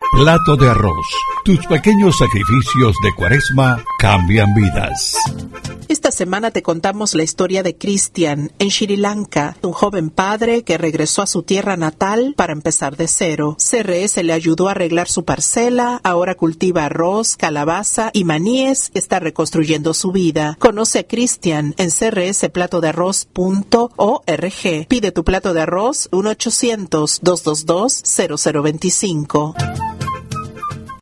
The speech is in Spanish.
Plato de arroz. Tus pequeños sacrificios de Cuaresma cambian vidas. Esta semana te contamos la historia de Cristian en Sri Lanka, un joven padre que regresó a su tierra natal para empezar de cero. CRS le ayudó a arreglar su parcela, ahora cultiva arroz, calabaza y maníes, está reconstruyendo su vida. Conoce a Cristian en crsplatodearroz.org. Pide tu plato de arroz 1-800-222-0025.